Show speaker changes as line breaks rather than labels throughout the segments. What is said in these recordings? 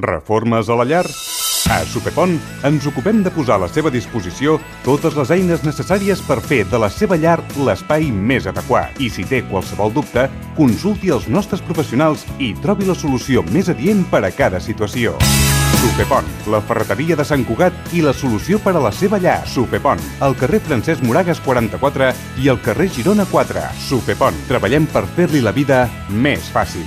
Reformes a la llar? A Supepont ens ocupem de posar a la seva disposició totes les eines necessàries per fer de la seva llar l'espai més adequat. I si té qualsevol dubte, consulti els nostres professionals i trobi la solució més adient per a cada situació. Supepont, la ferreteria de Sant Cugat i la solució per a la seva llar. Supepont, al carrer Francesc Moragas 44 i al carrer Girona 4. Supepont, treballem per fer-li la vida més fàcil.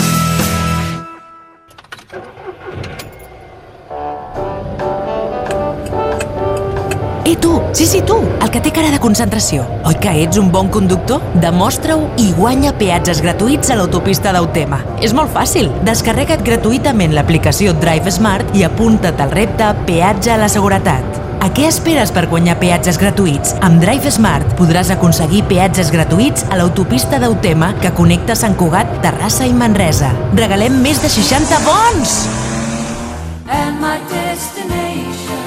Tu! Sí, tu! El que té cara de concentració. Oi que ets un bon conductor? Demostra-ho i guanya peatges gratuïts a l'autopista d'Autema. És molt fàcil. Descarrega't gratuïtament l'aplicació Drive Smart i apunta't al repte Peatge a la Seguretat. A què esperes per guanyar peatges gratuïts? Amb Drive Smart podràs aconseguir peatges gratuïts a l'autopista d'Autema que connecta Sant Cugat, Terrassa i Manresa. Regalem més de 60 bons!
And my destination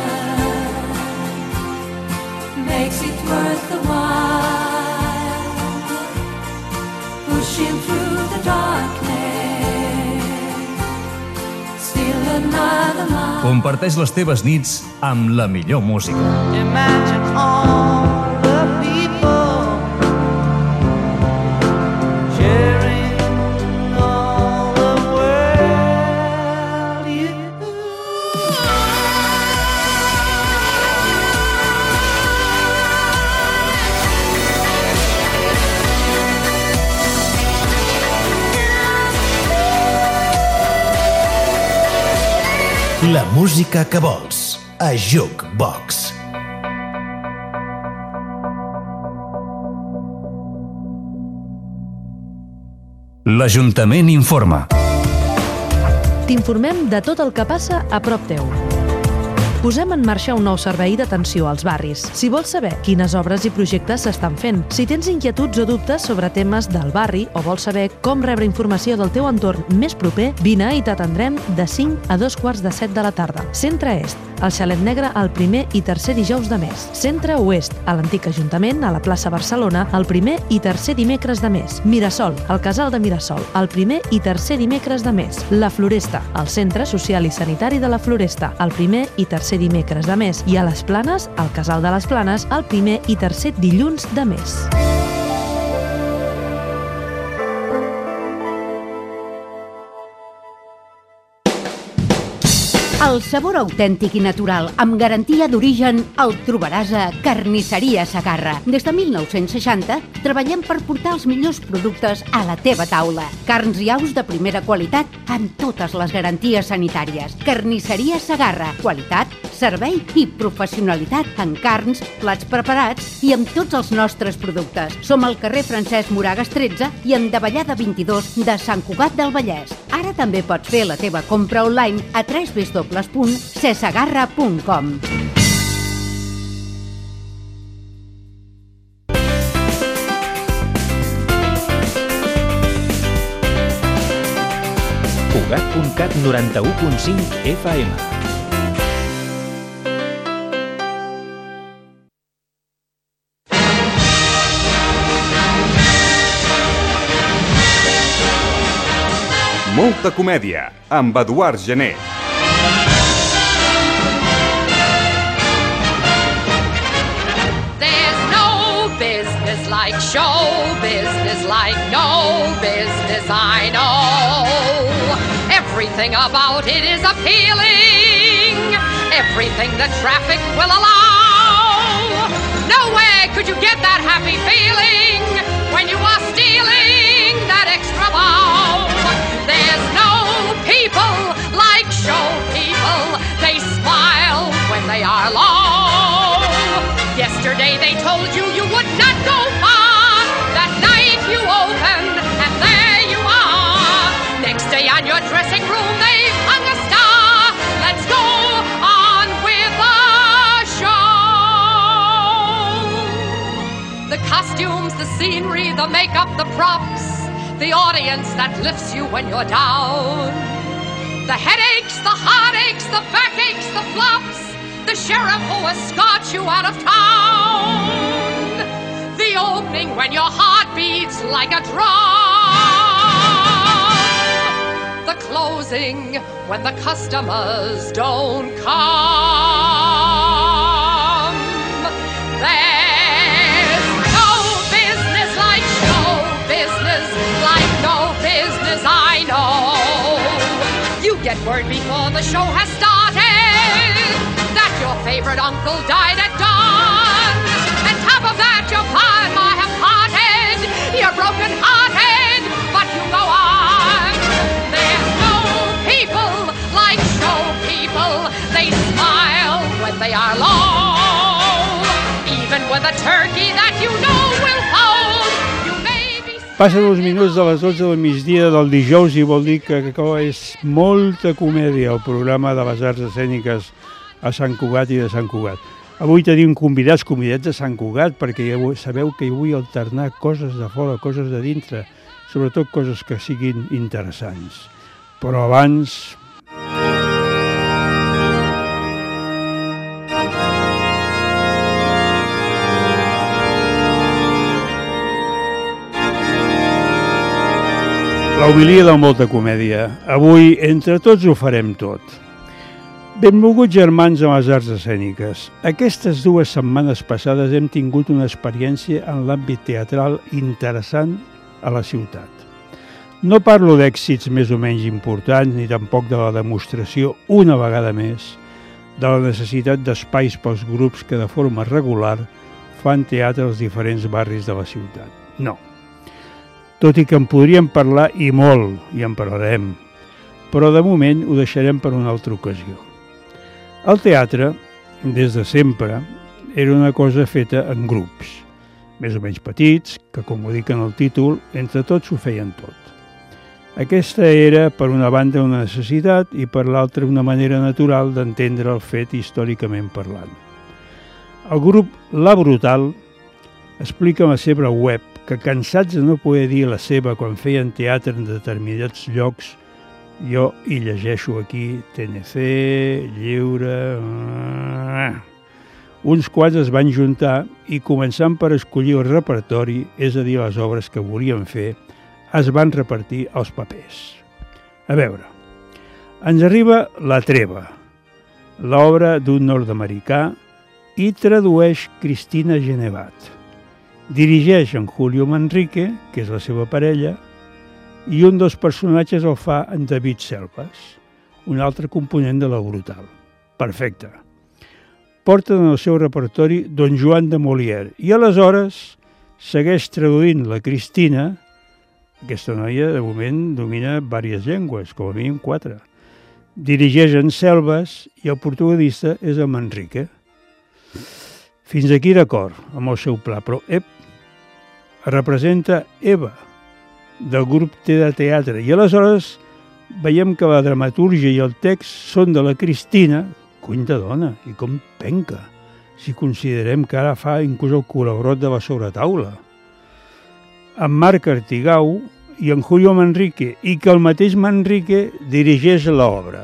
makes it worth the while, pushing through the darkness, still another mile.
Comparteix les teves nits amb la millor música.
Imagine all the people sharing all the world you.
La música que vols, a Jukebox.
L'Ajuntament informa.
T'informem de tot el que passa a prop teu. Posem en marxa un nou servei d'atenció als barris. Si vols saber quines obres i projectes s'estan fent, si tens inquietuds o dubtes sobre temes del barri o vols saber com rebre informació del teu entorn més proper, vine i t'atendrem de 5 a 2:45 de la tarda. Centre Est, al Xalet Negre el primer i tercer dijous de mes. Centre Oest, a l'antic Ajuntament, a la plaça Barcelona, el primer i tercer dimecres de mes. Mirasol, al Casal de Mirasol, el primer i tercer dimecres de mes. La Floresta, al Centre Social i Sanitari de la Floresta, el primer i tercer dimecres de mes. I a les Planes, al Casal de les Planes, el primer i tercer dilluns de mes.
El sabor autèntic i natural, amb garantia d'origen, el trobaràs a Carnisseria Segarra. Des de 1960 treballem per portar els millors productes a la teva taula. Carns i aus de primera qualitat amb totes les garanties sanitàries. Carnisseria Segarra. Qualitat, servei i professionalitat en carns, plats preparats i amb tots els nostres productes. Som al carrer Francesc Moragas 13 i en Davallada 22 de Sant Cugat del Vallès. Ara també pots fer la teva compra online a www.cesegarra.com.
Cugat.cat 91.5 FM.
Molta comèdia, amb Eduard Gené.
There's no business like show business, like no business I know. Everything about it is appealing, everything the traffic will allow. Nowhere could you get that happy feeling when you are stealing that extra bow. There's no people like show people. They smile when they are low. Yesterday they told you you would not go far. That night you opened and there you are. Next day on your dressing room they hung a star. Let's go on with the show. The costumes, the scenery, the makeup, the props. The audience that lifts you when you're down. The headaches, the heartaches, the backaches, the flops. The sheriff who escorts you out of town. The opening when your heart beats like a drum. The the closing when the customers don't come. There's no business like show business, like no business I know. You get word before the show has started that your favorite uncle died at dawn. And top of that, your pa and ma have parted. You're broken hearted, but you go on. There's no people like show people. They smile when they are low, even with a turkey that you know will fold. You may be...
Passen uns minuts de les 12 del migdia del dijous i vol dir que és molta comèdia el programa de les arts escèniques a Sant Cugat i de Sant Cugat. Avui tenim convidats de Sant Cugat, perquè ja sabeu que hi vull alternar coses de fora, coses de dintre, sobretot coses que siguin interessants. Però abans... La homilia de molta comèdia. Avui, entre tots, ho farem tot. Benvolguts germans amb les arts escèniques. Aquestes 2 setmanes passades hem tingut una experiència en l'àmbit teatral interessant a la ciutat. No parlo d'èxits més o menys importants, ni tampoc de la demostració, una vegada més, de la necessitat d'espais pels grups que de forma regular fan teatre als diferents barris de la ciutat. No. Tot i que en podríem parlar i molt, i en parlarem, però de moment ho deixarem per una altra ocasió. El teatre, des de sempre, era una cosa feta en grups, més o menys petits, que, com ho dic en el títol, entre tots ho feien tot. Aquesta era, per una banda, una necessitat i per l'altra una manera natural d'entendre el fet històricament parlant. El grup La Brutal explica en la seva web que, cansats de no poder dir la seva quan feien teatre en determinats llocs, jo hi llegeixo aquí TNC, Lliure... Uns quants es van juntar i, començant per escollir el repertori, és a dir, les obres que volien fer, es van repartir els papers. A veure, ens arriba La Treva, l'obra d'un nord-americà, i tradueix Cristina Genevat. Dirigeix en Julio Manrique, que és la seva parella, i un dels personatges el fa en David Selves, un altre component de La Brutal. Perfecte. Porten en el seu repertori Don Joan de Molière i aleshores segueix traduint la Cristina. Aquesta noia, de moment, domina diverses llengües, com a mínim 4. Dirigeix en Selves i el protagonista és el Manrique. Fins aquí d'acord amb el seu pla, però representa Eva, del grup T de teatre, i aleshores veiem que la dramatúrgia i el text són de la Cristina, cony de dona, i com penca, si considerem que ara fa inclús el colabrot de la sobretaula. En Marc Artigau i en Julio Manrique, i que el mateix Manrique dirigeix l'obra.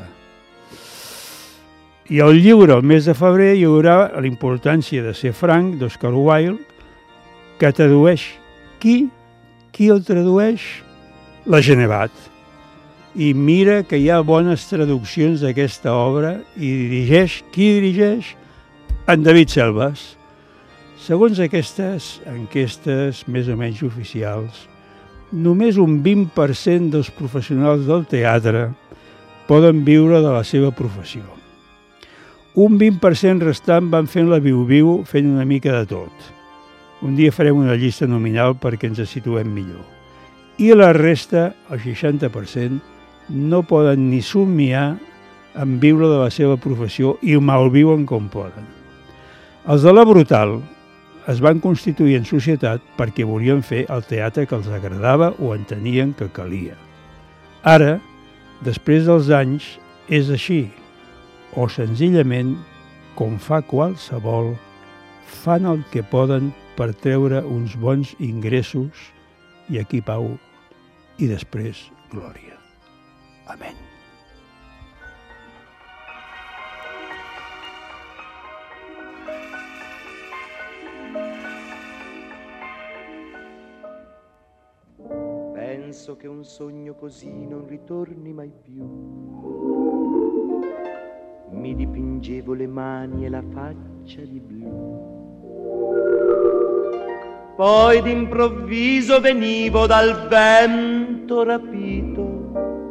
I al Lliure, el mes de febrer, hi haurà La importància de ser franc, d'Oscar Wilde, que tradueix qui el tradueix? La Genevat. I mira que hi ha bones traduccions d'aquesta obra i qui dirigeix? En David Selves. Segons aquestes enquestes més o menys oficials, només un 20% dels professionals del teatre poden viure de la seva professió. Un 20% restant van fent la viu-viu fent una mica de tot. Un dia farem una llista nominal perquè ens situem millor. I la resta, el 60%, no poden ni somniar en viure de la seva professió i malviuen com poden. Els de La Brutal es van constituir en societat perquè volien fer el teatre que els agradava o entenien que calia. Ara, després dels anys, és així, o senzillament, com fa qualsevol, fan el que poden per treure uns bons ingressos i aquí pau i després glòria. Amén.
penso che un sogno così non ritorni mai più. Mi dipingevo le mani e la faccia di blu. Poi d'improvviso venivo dal vento rapito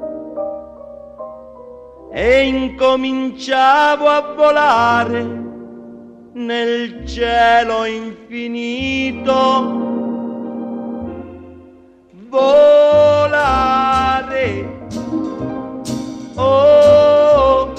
e incominciavo a volare nel cielo infinito. Volare, oh,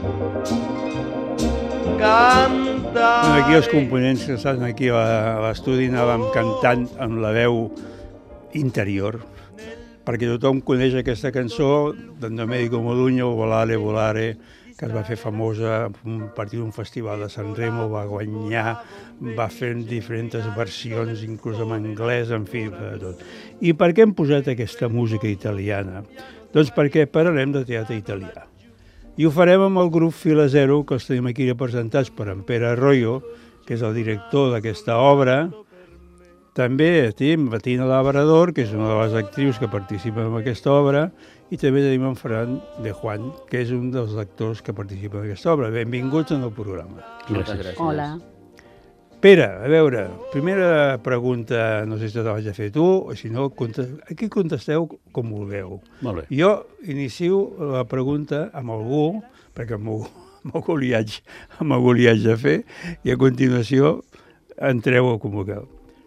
cantare.
Aquí els components que estan aquí a l'estudi anàvem cantant amb la veu interior, perquè tothom coneix aquesta cançó d'en Domènico Modugno, Volare, Volare, que es va fer famosa a partir d'un festival de San Remo, va guanyar, va fer diferents versions, inclús en anglès, en fi, tot. I per què hem posat aquesta música italiana? Doncs perquè parlarem de teatre italià. I ho farem amb el grup Fila Zero, que els tenim aquí representats per en Pere Arroyo, que és el director d'aquesta obra. També tenim Bettina Labrador, que és una de les actrius que participa en aquesta obra, i també tenim en Ferran de Juan, que és un dels actors que participa en aquesta obra. Benvinguts en el programa.
Gràcies.
Hola.
Pere, a veure, primera pregunta, no sé si te la vaig a fer tu, o si no, aquí contesteu com vulgueu.
Molt bé.
Jo inicio la pregunta amb algú, perquè m'ho li haig de fer, i a continuació entreu com vulgueu.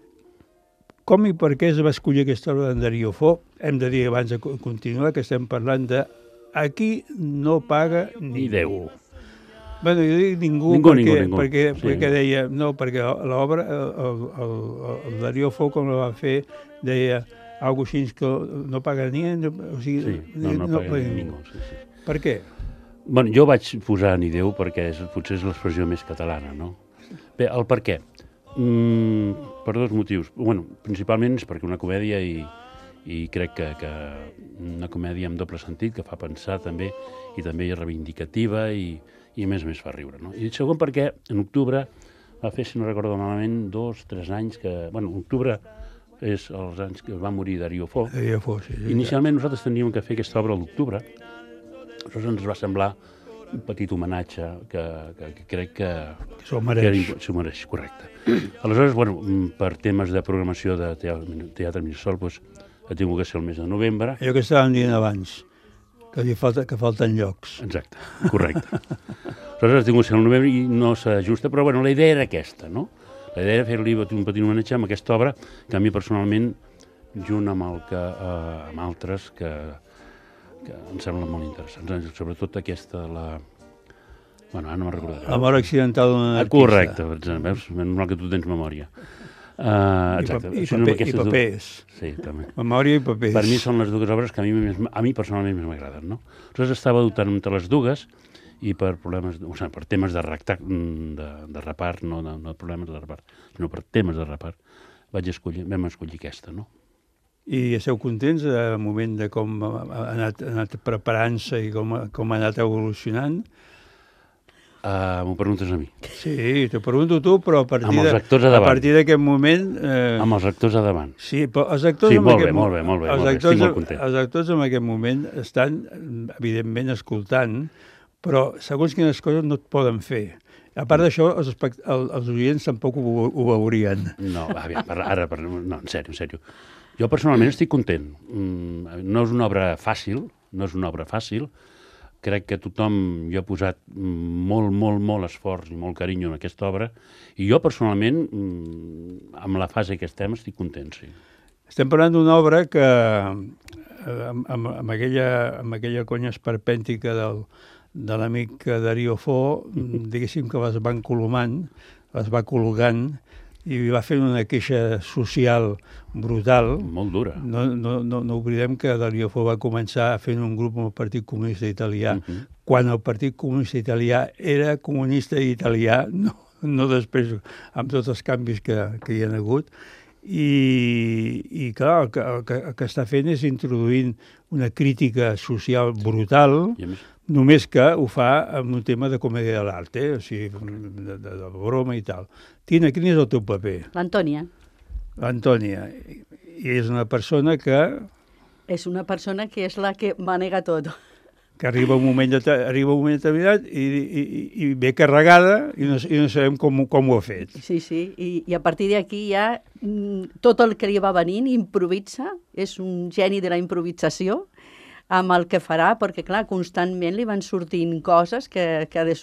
Com i per què es va escollir aquesta obra d'en Darío Fo? Hem de dir abans de continuar que estem parlant de aquí no paga ni Déu. Bueno, jo dic ningú perquè deia, no, perquè l'obra, el Darío Fo, com la va fer, deia algo així que no paga ningú. O sigui,
no paga ningú.
Per què?
Bueno, jo vaig posar ni Déu perquè potser és l'expressió més catalana, no? Bé, el per què? Per dos motius. Bueno, principalment és perquè una comèdia i crec que una comèdia amb doble sentit, que fa pensar també, i també és reivindicativa i a més fa riure, no? I segon perquè en octubre va fer, si no recordo malament, 2-3 anys que... Bueno, octubre és els anys que va morir Darío Fo.
Darío Fo, sí.
Inicialment nosaltres teníem que fer aquesta obra a l'octubre. Aleshores ens va semblar un petit homenatge que crec que...
S'ho mereix.
S'ho mereix, correcte. Aleshores, bueno, per temes de programació de Teatre Mirasol, doncs, ha tingut que ser el mes de novembre.
Allò que estàvem dient abans, que falten llocs.
Exacte, correcte. Aleshores ha tingut que ser el novembre i no s'ajusta, però bueno, la idea era aquesta, no? La idea era fer-li un petit homenatge amb aquesta obra que a mi personalment, junt amb altres, que em semblen molt interessants. Sobretot aquesta, bueno, ara no me'n recordaré.
L'amor accidental d'un artista.
Correcte, veus? Menys mal que tu tens memòria. Exacte.
I papers.
Sí, també.
Memòria i papers.
Per mi són les dues obres que a mi personalment més m'agraden, no? Aleshores estava dubtant entre les dues i per problemes, per temes de repart, no problemes de repart, sinó per temes de repart, vam escollir aquesta, no?
I esteu contents del moment de com ha anat preparant-se i com ha anat evolucionant?
M'ho preguntes a mi.
Sí, t'ho pregunto tu, però a partir d'aquest moment...
Amb els actors a davant.
Sí, però els actors...
Sí, molt bé, estic molt content.
Els actors en aquest moment estan, evidentment, escoltant, però segons quines coses no et poden fer. A part d'això, els oients tampoc ho veurien.
No, en sèrio. Jo personalment estic content. No és una obra fàcil, crec que tothom hi ha posat molt esforç i molt carinyo en aquesta obra, i jo personalment, amb la fase que estem, estic content, sí.
Estem parlant d'una obra que, amb aquella conya esperpèntica de l'amic Darío Fo, diguéssim que les va encolomant, les va colgant, i va fer una queixa social brutal.
Molt dura.
No oblidem que Darío Fo va començar fent un grup amb el Partit Comunista Italià, quan el Partit Comunista Italià era comunista italià, no després amb tots els canvis que hi ha hagut. I clar, el que està fent és introduint una crítica social brutal, només que ho fa amb un tema de comèdia de l'art, o sigui, de broma i tal. Tina, quin és el teu paper?
L'Antònia.
L'Antònia. I és una persona que
És una persona que és la que manega tot.
Que arriba un moment determinat i ve carregada i no sabem com ho ha fet.
Sí, i a partir d'aquí ja tot el que li va venint improvisa, és un geni de la improvisació amb el que farà, perquè clar, constantment li van sortint coses que ha de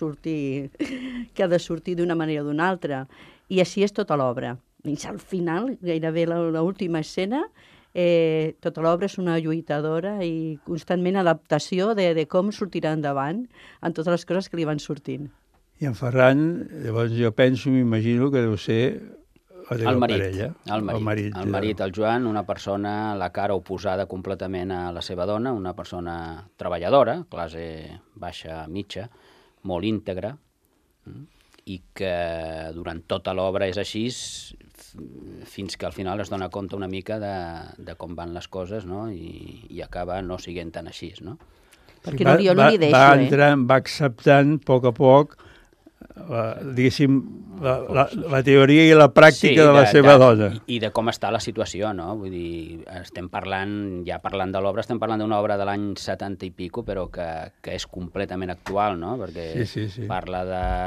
sortir d'una manera o d'una altra. I així és tota l'obra. I al final, gairebé l'última escena, tota l'obra és una lluitadora i constantment adaptació de com sortirà endavant en totes les coses que li van sortint.
I en Ferran, llavors jo penso, m'imagino que deu ser
el marit,
parella.
El marit, el Joan, una persona, la cara oposada completament a la seva dona, una persona treballadora, classe baixa, mitja, molt íntegra, i que durant tota l'obra és així fins que al final es dona compte una mica de com van les coses, no? I acaba no siguent tan així, no?
Perquè jo no li deixo,
va entrant, va acceptant a poc, diguéssim, la teoria i la pràctica de la seva dona.
I de com està la situació, no? Vull dir, estem parlant de l'obra, estem parlant d'una obra de l'any 70 i pico, però que és completament actual, no? Perquè parla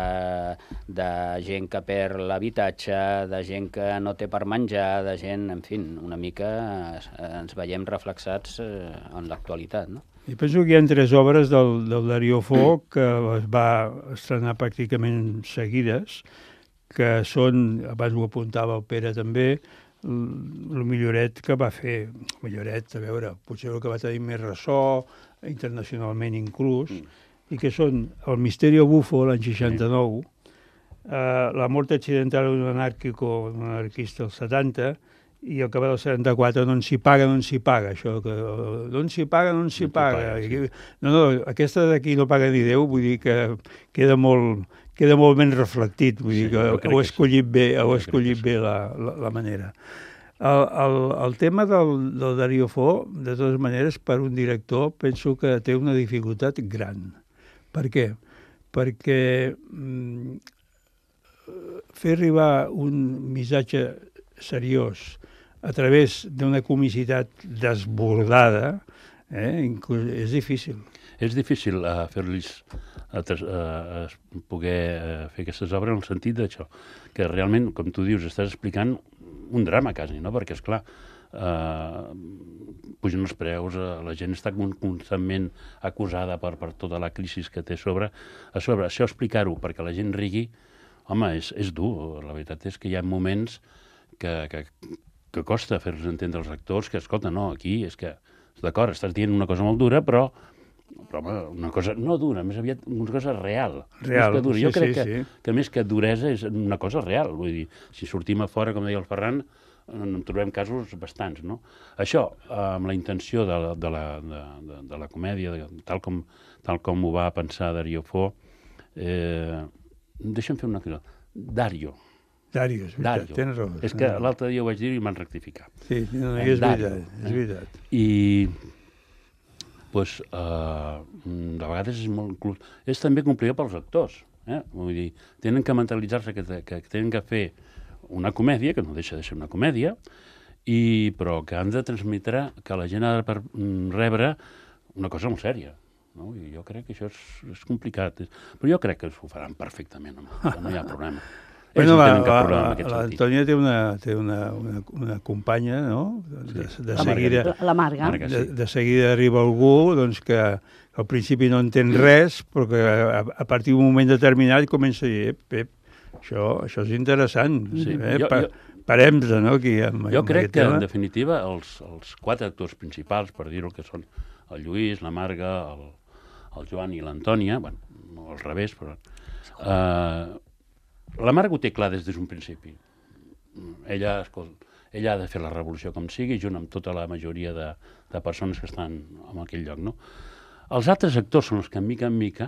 de gent que perd l'habitatge, de gent que no té per menjar, de gent, en fi, una mica ens veiem reflexats en l'actualitat, no?
I penso que hi ha 3 obres del Darío Fo que es va estrenar pràcticament seguides, que són, abans ho apuntava el Pere també, el milloret que va fer. Milloret, a veure, potser el que va tenir més ressò, internacionalment inclús, i que són El Misterio Bufo, l'any 69, La Morte Accidental d'un anàrquico, un anarquista, el 70, i el que va del 74, no s'hi paga, això, que no s'hi paga. No, aquesta d'aquí no paga ni Déu, vull dir que queda molt ben reflectit, vull dir que ho ha escollit bé la manera. El tema del Darío Fo, de totes maneres, per un director, penso que té una dificultat gran. Per què? Perquè fer arribar un missatge seriós a través d'una comicitat desbordada és difícil.
És difícil fer-los poder fer aquestes obres en el sentit d'això, que realment, com tu dius, estàs explicant un drama quasi, no? Perquè, esclar, pugen els preus, la gent està constantment acusada per tota la crisi que té a sobre. Això explicar-ho perquè la gent rigui, home, és dur. La veritat és que hi ha moments que costa fer-los entendre als actors que, escolta, no, aquí és que, d'acord, estàs dient una cosa molt dura, però home, una cosa no dura, més aviat una cosa real. Jo crec que més que duresa és una cosa real. Vull dir, si sortim a fora, com deia el Ferran, en trobem casos bastants, no? Això, amb la intenció de la comèdia, tal com ho va pensar Darío Fo, deixa'm fer una cosa. Dario,
és veritat, tens raó.
És que l'altre dia ho vaig dir i m'han rectificat.
Sí, és veritat.
I, doncs, de vegades és molt... És també complicat pels actors. Vull dir, tenen que mentalitzar-se que tenen que fer una comèdia, que no deixa de ser una comèdia, però que han de transmetre que la gent ha de rebre una cosa molt sèria. I jo crec que això és complicat. Però jo crec que ho faran perfectament, no hi ha problema.
Bueno, l'Antònia té una companya, no? De seguida...
La Marga.
De seguida arriba algú que al principi no entén res, però que a partir d'un moment determinat comença a dir, Pep, això és interessant. Parem-se, no?
Jo crec que, en definitiva, els 4 actors principals, per dir-ho, que són el Lluís, la Marga, el Joan i l'Antònia, bueno, al revés, però... La Marga ho té clar des d'un principi. Ella ha de fer la revolució com sigui, junt amb tota la majoria de persones que estan en aquell lloc, no? Els altres actors són els que, mica en mica,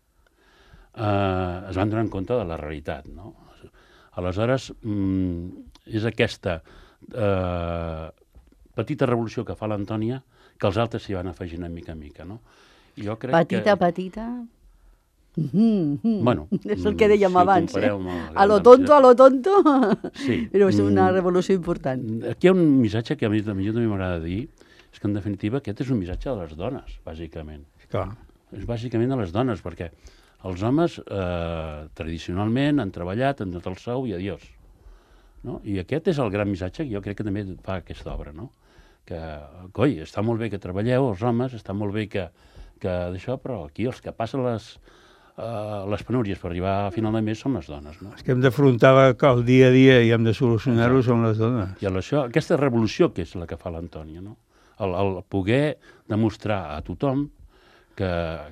es van donar compte de la realitat, no? Aleshores, és aquesta petita revolució que fa l'Antònia que els altres s'hi van afegint mica en mica, no?
Petita...
Bueno,
és el que dèiem abans, a lo tonto,
sí.
Però és una revolució important.
Aquí hi ha un missatge que a mi també m'agrada dir, és que en definitiva aquest és un missatge de les dones, bàsicament.
Clar.
És bàsicament de les dones, perquè els homes tradicionalment han treballat, han donat el sou i adiós. No? I aquest és el gran missatge que jo crec que també fa aquesta obra, no? Que, coi, està molt bé que treballeu, els homes, està molt bé que d'això, però aquí els que passen les penúries per arribar a final de mes són les dones, no?
Els que hem d'afrontar el dia a dia i hem de solucionar-ho són les dones.
I això, aquesta revolució que és la que fa l'Antònia, no? El poder demostrar a tothom que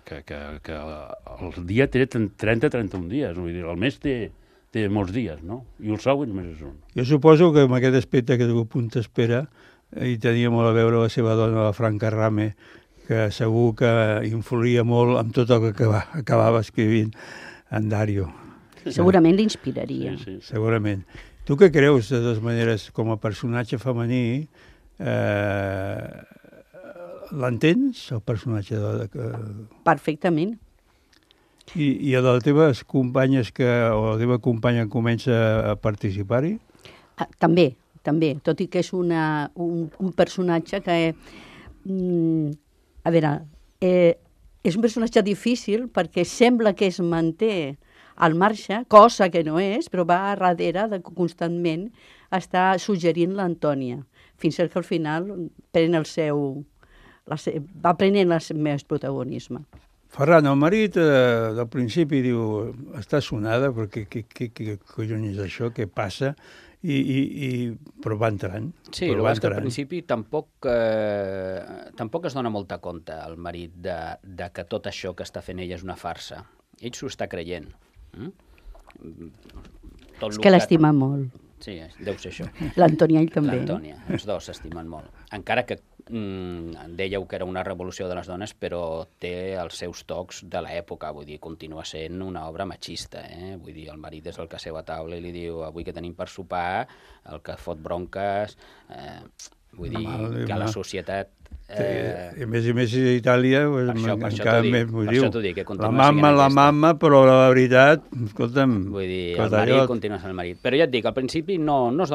el dia té 30-31 dies, vull dir, el mes té molts dies, no? I el sou només és un.
Jo suposo que amb aquest aspecte que tu apuntes, Pere, hi tenia molt a veure la seva dona, la Franca Rame, que segur que influïa molt amb tot el que acabava escrivint en Dario.
Segurament l'inspiraria.
Sí.
Segurament. Tu què creus, de totes maneres, com a personatge femení, l'entens, el personatge
Perfectament.
I a les teves companyes o la teva companya comença a participar-hi?
També, tot i que és un personatge que... a veure, és un personatge difícil perquè sembla que es manté al marge, cosa que no és, però va a darrere de constantment estar suggerint l'Antònia, fins que al final va prenent el més protagonisme.
Ferran, el marit del principi diu, està sonada, perquè què collons és això, què passa? Però va entrant.
Sí, el que al principi tampoc es dona molta compte, el marit, de que tot això que està fent ella és una farsa. Ell s'ho està creient.
És que l'estima molt.
Sí, deu ser això.
L'Antònia ell també.
L'Antònia, els dos s'estimen molt. Encara que dèieu que era una revolució de les dones, però té els seus tocs de l'època, vull dir, continua sent una obra machista, Vull dir, el marit és el que seu a taula i li diu, avui que tenim per sopar, el que fot bronques, vull dir, que la societat...
I més a Itàlia, encara més m'ho diu. La
mamma,
però la veritat, escolta'm...
Vull dir, el marit continua sent el marit. Però ja et dic, al principi no es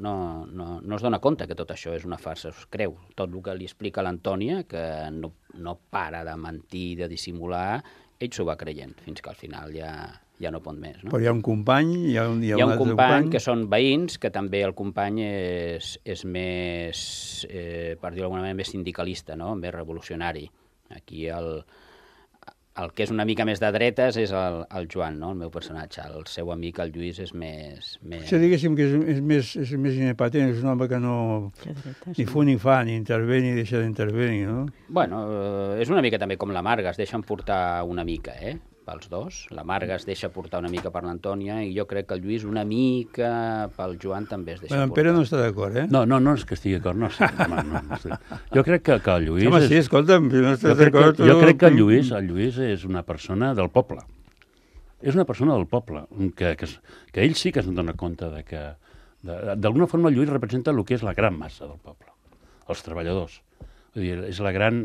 dona compte que tot això és una farsa, es creu. Tot el que li explica l'Antònia, que no para de mentir, de dissimular, ell s'ho va creient, fins que al final ja no pot més. No?
Però hi ha un company, hi ha un
company que són veïns, que també el company és més, per dir-ho d'alguna manera, més sindicalista, no? Més revolucionari. Aquí el que és una mica més de dretes és el Joan, no? El meu personatge. El seu amic, el Lluís, és més...
Potser diguéssim que és més inepatent, és un home que no ni fu ni fa, ni intervé ni deixa d'intervenir, no?
Bueno, és una mica també com la Marga, es deixen portar una mica, pels dos. La Marga es deixa portar una mica per l'Antònia i jo crec que el Lluís una mica pel Joan també es deixa portar.
En Pere no està d'acord,
No és que estigui d'acord, no sé. Jo crec que el Lluís...
Home, sí, escolta'm, si no estàs d'acord...
Jo crec que el Lluís és una persona del poble. És una persona del poble, que ell sí que se'n dona compte de que... D'alguna forma el Lluís representa el que és la gran massa del poble, els treballadors. Vull dir, és la gran...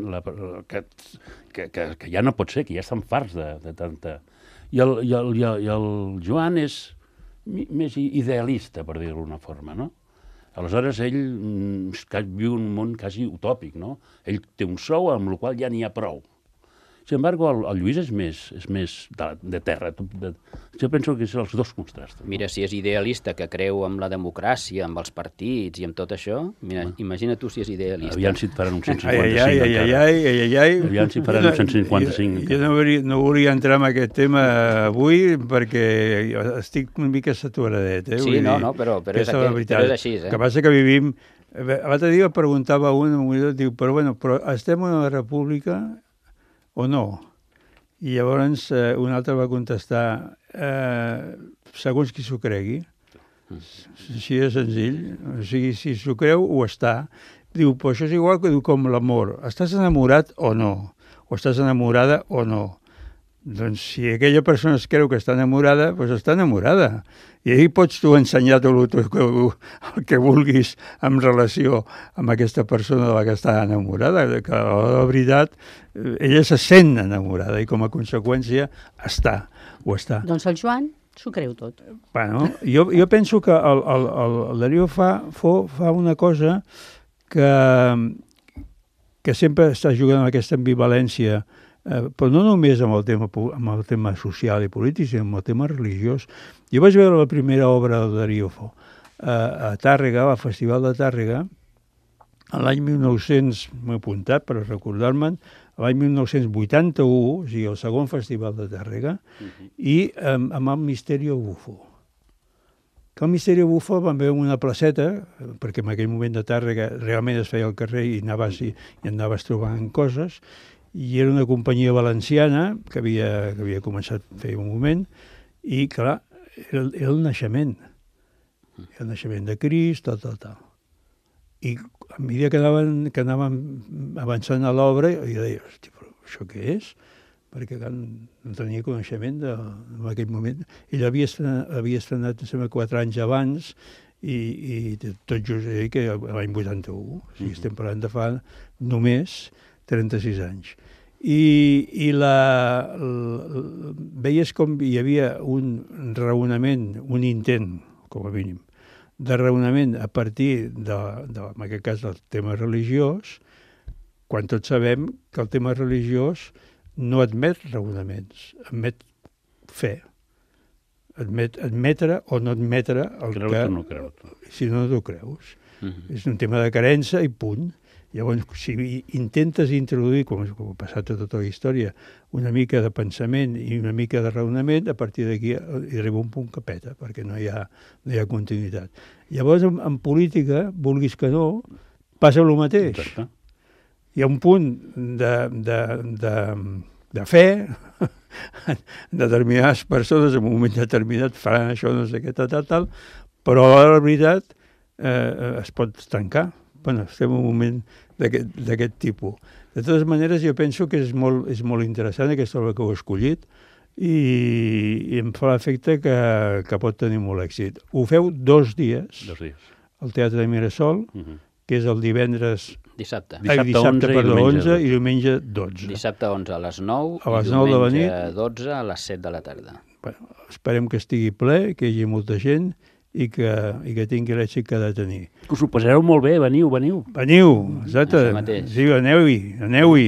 que ja no pot ser, que ja estan farts de tanta... I el Joan és més idealista, per dir-ho d'una forma, no? Aleshores, ell viu un món quasi utòpic, no? Ell té un sou amb el qual ja n'hi ha prou. Sin embargo, el Lluís és més de terra. Jo penso que són els dos contrastos.
Mira, si és idealista, que creu en la democràcia, amb els partits i amb tot això, mira, imagina tu si és idealista.
Aviam si et faran un 155 Aviam si et faran un 155.
Jo no volia entrar en aquest tema avui perquè estic una mica saturadet.
Sí, però és així.
El que passa que vivim... L'altre dia preguntava un, diu, però estem en una república o no? I llavors un altre va contestar segons qui s'ho cregui. Així de senzill. O sigui, si s'ho creu, ho està. Diu, però això és igual que com l'amor. Estàs enamorat o no? O estàs enamorada o no? Doncs si aquella persona es creu que està enamorada, doncs està enamorada. I ahir pots tu ensenyar tot el que vulguis en relació amb aquesta persona de la que està enamorada, que la veritat ella se sent enamorada i com a conseqüència ho està.
Doncs el Joan s'ho creu tot.
Bueno, jo penso que el Darío fa una cosa que que sempre està jugant amb aquesta ambivalència, però no només amb el tema social i polític, sinó amb el tema religiós. Jo vaig veure la primera obra del Darío Fo a Tàrrega, al Festival de Tàrrega, l'any 1900, m'he apuntat per recordar-me'n, l'any 1981, o sigui, el segon Festival de Tàrrega, i amb el Misterio Bufo. Que el Misterio Bufo van veure una placeta, perquè en aquell moment de Tàrrega realment es feia al carrer i anaves trobant coses, i era una companyia valenciana que havia començat a fer un moment, i clar, era el naixement. El naixement de Crist, tal. I a mesura que anàvem avançant a l'obra, jo deia, hosti, però això què és? Perquè no tenia coneixement en aquell moment. Ell havia estrenat, em sembla, 4 anys abans, i tot just que l'any 81. O sigui, estem parlant de fa només 36 anys. I veies com hi havia un raonament, un intent, com a mínim, de raonament a partir en aquest cas, del tema religiós, quan tots sabem que el tema religiós no admet raonaments, admet fe. Admetre o no admetre el
que... Creus o no creus.
Si no t'ho creus. És un tema de creença i punt. Llavors, si intentes introduir, com ha passat a tota la història, una mica de pensament i una mica de raonament, a partir d'aquí hi arriba un punt que peta, perquè no hi ha continuïtat. Llavors, en política, vulguis que no, passa el mateix.
Exacte.
Hi ha un punt de fe, determinades persones en un moment determinat faran això, no sé què, tal, però la veritat es pot tancar. Bueno, estem en un moment d'aquest tipus. De totes maneres, jo penso que és molt interessant aquesta obra que heu escollit i em fa l'efecte que pot tenir molt èxit. Ho feu 2 dies.
2 dies.
Al Teatre de Mirasol, que és el divendres...
Dissabte.
Dissabte 11 i diumenge 12.
Dissabte 11 a les 9
a les 9 de la nit.
12 a les 7 de la tarda.
Bueno, esperem que estigui ple, que hi hagi molta gent i que tingui l'èxit que ha de tenir.
Que us ho passareu molt bé, veniu.
Veniu, exacte. Sí, aneu-hi.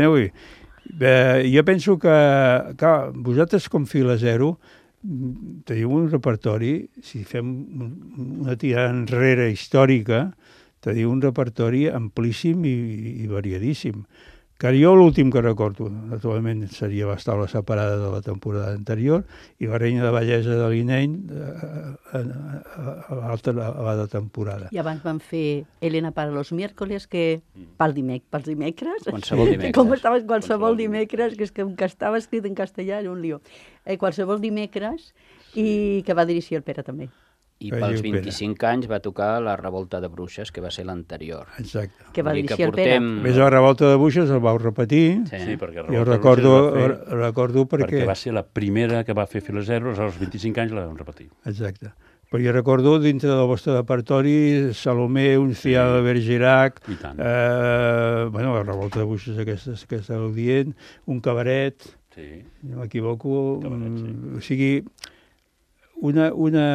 Jo penso que, clar, vosaltres com Fila Zero teniu un repertori, si fem una tirada enrere històrica, teniu un repertori amplíssim i variadíssim. Que jo l'últim que recordo, naturalment, seria Les taules separades de la temporada anterior i La reina de bellesa de l'Ineny a l'altra temporada.
I abans van fer Elena para los miércoles, que pels dimecres.
Qualsevol dimecres.
Com estaves qualsevol dimecres, que és que estava escrit en castellà, era un lío. Qualsevol dimecres, i que va dirigir el Pere també.
I pels 25 anys va tocar La revolta de bruixes, que va ser l'anterior.
Exacte.
Que va dirigir el Pere.
Més La revolta de bruixes el vau repetir.
Sí, perquè
jo recordo perquè
va ser la primera que va fer Fila Zero, als 25 anys la vam repetir.
Exacte. Però jo recordo, dintre del vostre repertori, Salomé, Un fial de Bergerac, La revolta de bruixes aquesta que estàveu dient, Un cabaret, no m'equivoco, o sigui, una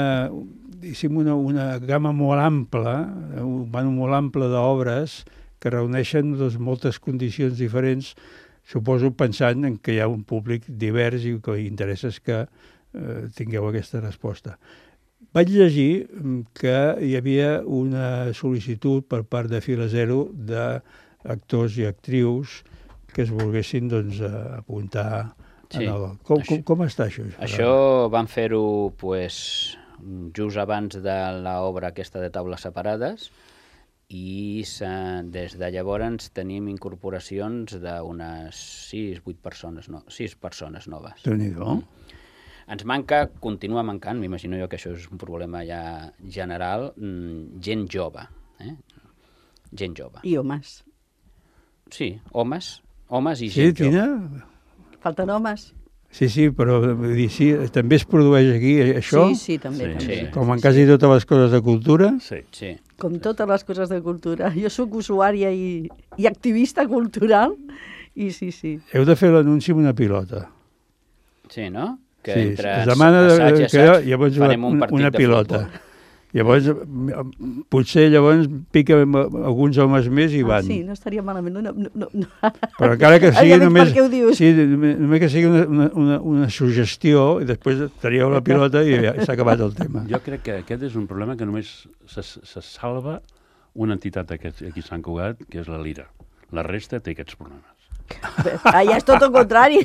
gamma molt ampla, molt ampla d'obres que reuneixen moltes condicions diferents, suposo pensant en que hi ha un públic divers i que interessa que tingueu aquesta resposta. Vaig llegir que hi havia una sol·licitud per part de Fila Zero d'actors i actrius que es volguessin apuntar.
Sí.
Com està això?
Això van fer-ho just abans de l'obra aquesta de Taules separades i des de llavors tenim incorporacions d'unes 6 persones noves.
Déu-n'hi-do.
Ens continua mancant, m'imagino jo que això és un problema ja general, gent jove. Gent jove.
I homes.
Sí, homes i gent jove.
Tina?
Falten homes.
Sí, però també es produeix aquí això?
Sí, també.
Com en quasi totes les coses de cultura?
Sí.
Com totes les coses de cultura. Jo sóc usuària i activista cultural i sí.
Heu de fer l'anunci amb una pilota.
Sí, no?
Que entre es demana que llavors una pilota. Llavors, potser llavors pica alguns homes més i van.
Sí, no estaria malament. No.
Però encara que sigui
Ja veig
només,
per què ho dius.
sí, només que sigui una suggestió i després tragueu la pilota i ja s'ha acabat el tema.
Jo crec que aquest és un problema que només se salva una entitat aquí a Sant Cugat, que és la Lira. La resta té aquests problemes.
Ja és tot el contrari.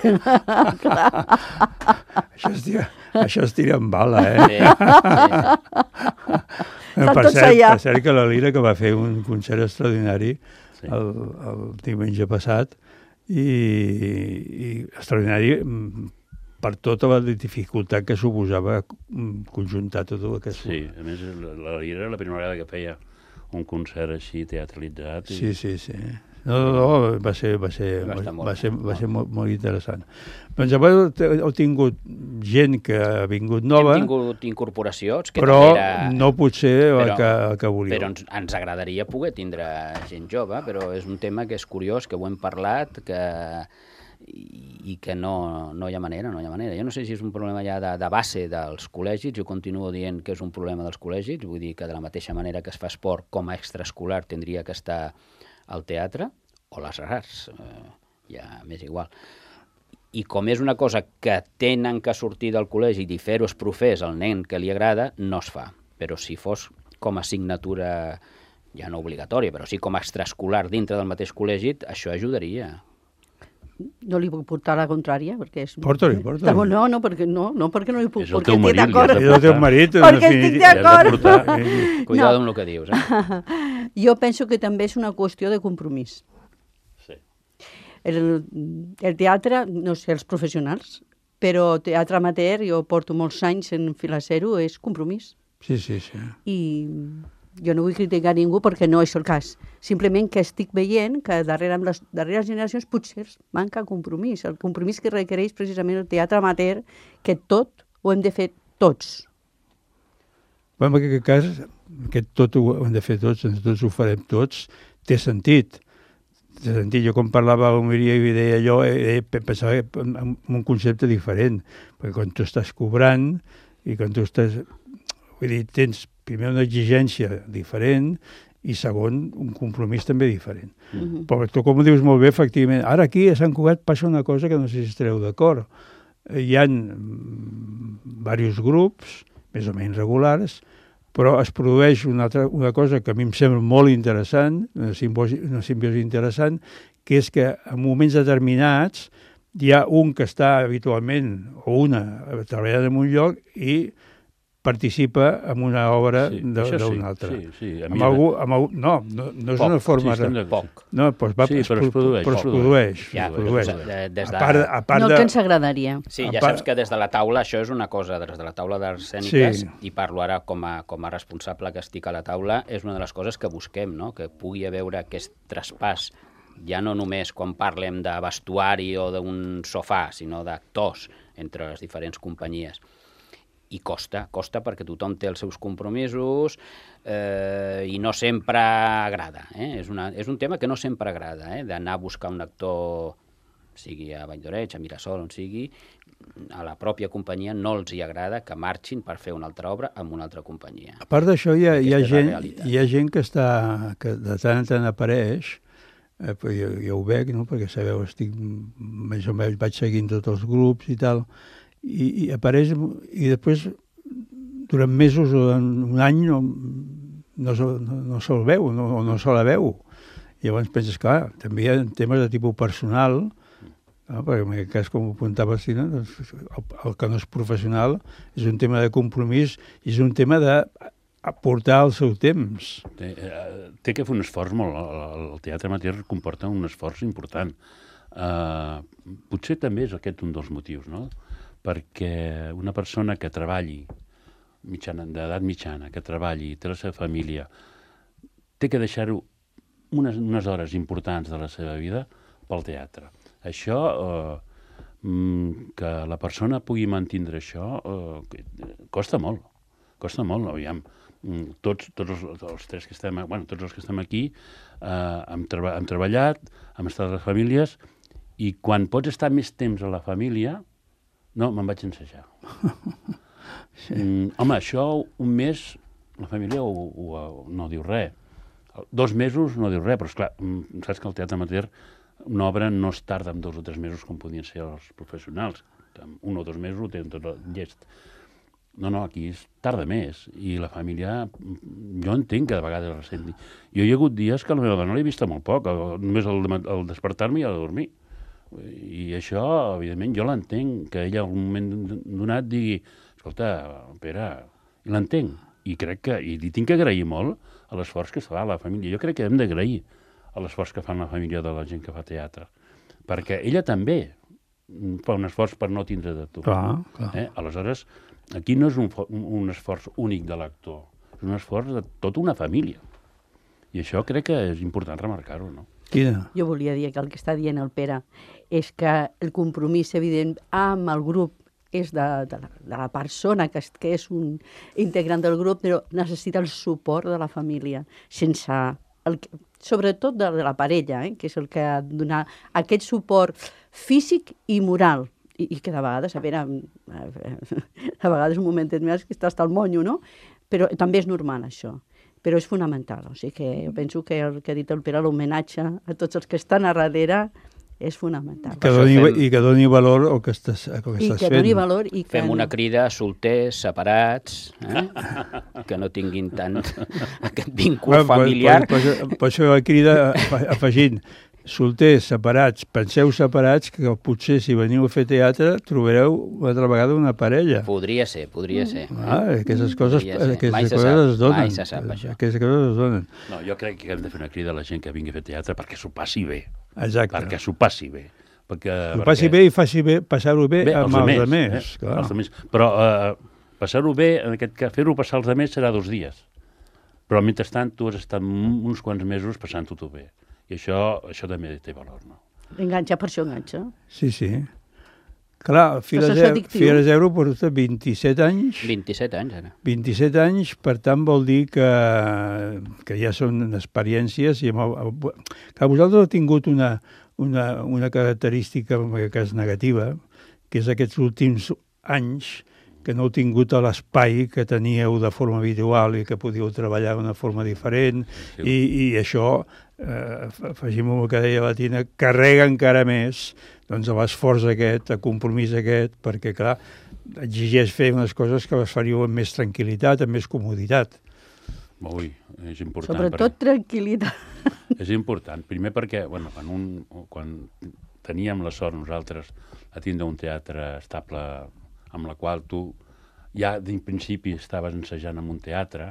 Això es tira amb bala, eh?
Estan
Per
tots allà.
cert que la Lira, que va fer un concert extraordinari el diumenge passat, i extraordinari per tota la dificultat que suposava conjuntar tot aquest...
Sí, a més, la Lira era la primera vegada que feia un concert així teatralitzat.
Sí. No, va ser molt interessant. Doncs llavors heu tingut gent que ha vingut nova...
Hem tingut incorporacions, que
però
també era...
no potser el que volíeu.
Però ens agradaria poder tindre gent jove, però és un tema que és curiós, que ho hem parlat, i que no hi ha manera. Jo no sé si és un problema ja de base dels col·legis, jo continuo dient que és un problema dels col·legis, vull dir que de la mateixa manera que es fa esport com a extraescolar tindria que estar al teatre, o les arts, ja m'és igual. I com és una cosa que tenen que sortir del col·legi i fer-ho els professors al nen que li agrada, no es fa. Però si fos com a assignatura, ja no obligatòria, però sí com a extraescolar dintre del mateix col·legi, això ajudaria.
No li puc portar la contrària, perquè és...
Porta-li.
No, perquè no li puc,
és el
perquè
teu
estic
marit,
d'acord.
És el teu marit, en
Perquè estic d'acord.
Cuidado amb el que dius,
Jo penso que també és una qüestió de compromís.
Sí.
El teatre, no sé, els professionals, però teatre amateur, jo porto molts anys en Filacero, és compromís.
Sí.
I jo no vull criticar ningú perquè no és el cas. Simplement que estic veient que amb les darreres generacions potser manca compromís. El compromís que requereix precisament el teatre amateur, que tot ho hem de fer tots.
En aquest cas, tot ho hem de fer tots ho farem tots, té sentit. Jo quan parlava amb Miria i deia allò, pensava en un concepte diferent, perquè quan tu estàs cobrant i quan tu estàs... Vull dir, tens primer una exigència diferent i segon, un compromís també diferent. Però tu, com ho dius molt bé, efectivament, ara aquí a Sant Cugat passa una cosa que no sé si estareu d'acord. Hi ha diversos grups, més o menys regulars, però es produeix una cosa que a mi em sembla molt interessant, una simbiosi interessant, que és que en moments determinats hi ha un que està habitualment, o una, treballant en un lloc i participa en una obra d'un altre.
Sí.
No és una forma...
Poc.
No, però es produeix.
No el que ens agradaria.
Sí, ja saps que des de la taula, això és una cosa, des de la taula d'arts escèniques, i parlo ara com a responsable que estic a la taula, és una de les coses que busquem, no? Que pugui haver aquest traspàs, ja no només quan parlem de vestuari o d'un sofà, sinó d'actors entre les diferents companyies. I costa perquè tothom té els seus compromisos i no sempre agrada. És un tema que no sempre agrada, d'anar a buscar un actor, sigui a Valldoreix, a Mirasol, on sigui, a la pròpia companyia no els hi agrada que marxin per fer una altra obra amb una altra companyia.
A part d'això, hi ha gent que de tant en tant apareix, jo ho veig, no? Perquè sabeu, més o menys vaig seguint tots els grups i tal, i apareix i després durant mesos o un any no se'l veu, no se la veu. I llavors penses, clar, també hi ha temes de tipus personal, no? Perquè en aquest cas, com ho apuntaves, doncs, el que no és professional és un tema de compromís i és un tema d'aportar el seu temps.
Té que fer un esforç molt. El teatre amateur comporta un esforç important. Potser també és aquest un dels motius, no? Perquè una persona que treballi, d'edat mitjana, que treballi, té la seva família, té que deixar-ho unes hores importants de la seva vida pel teatre. Això, que la persona pugui mantindre això, costa molt. Aviam, tots els tres que estem, tots els que estem aquí, hem treballat, hem estat a les famílies, i quan pots estar més temps a la família, no, me'n vaig ensejar. Home, això un mes la família no diu res. 2 mesos no diu res, però esclar, saps que el teatre amateur, una obra no es tarda en 2 o 3 mesos com podien ser els professionals. En 1 o 2 mesos ho tenen tot llest. No, aquí es tarda més. I la família, jo entenc que de vegades la ressenti. Jo hi ha hagut dies que la meva dona l'he vista molt poc, només al despertar-me i a dormir. I això, evidentment, jo l'entenc, que ella en un moment donat digui, escolta, Pere, i l'entenc. I crec que, i li tinc que agrair molt a l'esforç que es fa a la família. Jo crec que hem d'agrair a l'esforç que fan la família de la gent que fa teatre. Perquè ella també fa un esforç per no tindre de tu.
Clar.
Aleshores, aquí no és un esforç únic de l'actor, és un esforç de tota una família. I això crec que és important remarcar-ho, no?
Jo volia dir que el que està dient el Pere és que el compromís evident amb el grup és de la persona que és un integrant del grup, però necessita el suport de la família, sobretot de la parella, que és el que ha de donar aquest suport físic i moral, i que de vegades, a vegades un momentet més que estàs al monyo, no? Però també és normal, això. Però és fonamental, o sigui que jo penso que el que ha dit el Pere, l'homenatge a tots els que estan a darrere, és fonamental.
I que doni valor al que estàs fent.
Fem una crida a solters, separats, que no tinguin tant aquest vincul familiar.
Pots fer la crida afegint solters, separats, penseu separats, que potser si veniu a fer teatre trobareu una altra vegada una parella.
Podria ser.
Aquestes coses es donen.
Mai se sap, això.
Aquestes coses es donen.
No, jo crec que hem de fer una crida a la gent que vingui a fer teatre perquè s'ho passi bé.
Exacte.
Perquè s'ho passi bé.
S'ho passi bé i faci bé, passar-ho bé amb els altres.
Però passar-ho bé, fer-ho passar als altres serà 2 dies. Però mentrestant tu has estat uns quants mesos passant-ho bé. I això també té valor, no?
Enganxa, per això enganxa.
Sí. Clar, Fira Zero porta 27 anys.
27 anys, ara.
27 anys, per tant, vol dir que ja són experiències. Clar, vosaltres heu tingut una característica, en aquest cas negativa, que és aquests últims anys que no heu tingut l'espai que teníeu de forma habitual i que podíeu treballar d'una forma diferent, i això, afegim el que deia la Tina, carrega encara més l'esforç aquest, el compromís aquest, perquè, clar, exigeix fer unes coses que les faríeu amb més tranquil·litat, amb més comoditat.
Ui, és important.
Sobretot tranquil·litat.
És important. Primer perquè, quan teníem la sort nosaltres de tindre un teatre estable amb la qual tu ja d'en principi estaves ensajant en un teatre,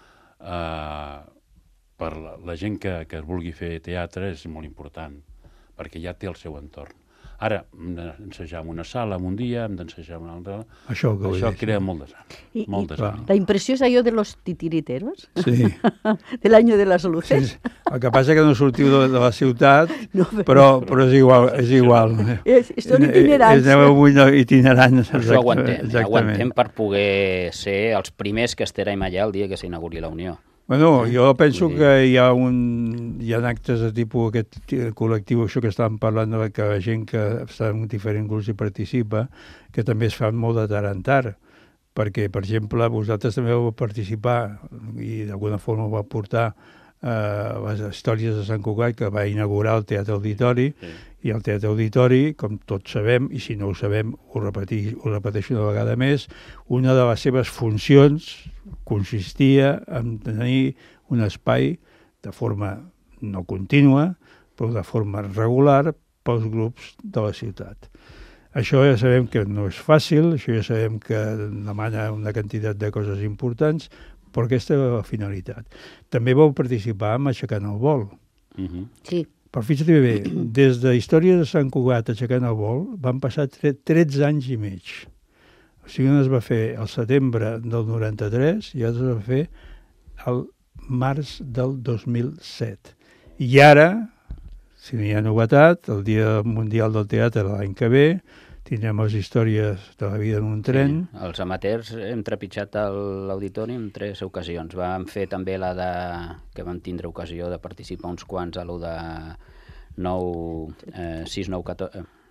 per la gent que es vulgui fer teatre és molt important, perquè ja té el seu entorn. Ara, hem d'ensejar en una sala en un dia, hem d'ensejar en una altra...
Això
crea molt desànim.
La impressió és allò de los titiriteros?
Sí.
De l'any de les luces?
Sí. El que passa que no sortiu de la ciutat, però és igual.
Són itinerants.
Aneu itinerants.
Això ho aguantem per poder ser els primers que estarem allà el dia que s'inauguri la Unió.
Bueno, jo penso que hi ha actes de tipus aquest col·lectiu, això que estàvem parlant, que la gent que està en diferents grups i participa, que també es fan molt de tant en tant, perquè, per exemple, vosaltres també vau participar i d'alguna forma vau portar les històries de Sant Cugat, que va inaugurar el Teatre Auditori, i el Teatre Auditori, com tots sabem, i si no ho sabem, ho repeteixo una vegada més, una de les seves funcions consistia en tenir un espai de forma no contínua, però de forma regular pels grups de la ciutat. Això ja sabem que no és fàcil, això ja sabem que demana una quantitat de coses importants, però aquesta és la finalitat. També vau participar en Aixecant el Vol.
Sí.
Però fixa't bé, des de Història de Sant Cugat a Aixecant el Vol van passar 13 anys i mig. O sigui, una es va fer al setembre del 93 i l'altra es va fer al març del 2007. I ara, si no hi ha novetat, el Dia Mundial del Teatre l'any que ve, tindrem les històries de la vida en un tren.
Sí, els amateurs hem trepitjat l'auditori en 3 ocasions. Vam fer també que vam tindre ocasió de participar uns quants a lo de 6, 9, 14...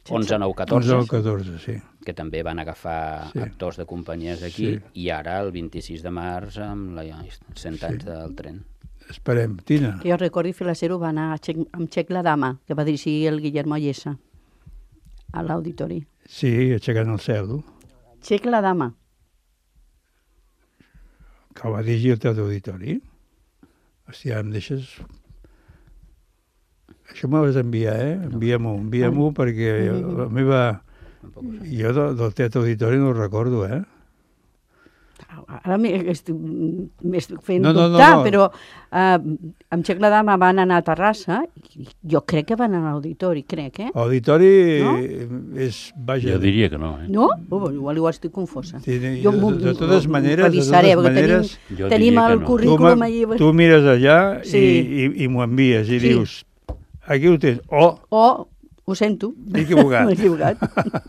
11, 9, 14.
11, 14, sí.
Que també van agafar actors de companyies d'aquí, i ara el 26 de març amb 100 anys del tren.
Esperem. Tina?
Que jo recordi, Filacero va anar amb Xec la Dama, que va dirigir el Guillermo Ayesa a l'auditori.
Sí, Aixecant el cel.
Xec la Dama.
Que va dirigir el Teatre Auditori. Hòstia, em deixes... Això m'ho has d'enviar, Envia-m'ho, perquè la meva... Jo del Teatre Auditori no ho recordo,
Ara m'estic fent dubtar, però amb Xec la Dama van anar a Terrassa, i jo crec que van anar a l'auditori,
Auditori és... Vaja.
Jo diria que no,
No? Igual estic confosa.
De totes maneres,
tenim el currículum allí.
Tu mires allà i m'ho envies i dius, aquí ho tens,
ho sento.
M'he equivocat.
M'he equivocat.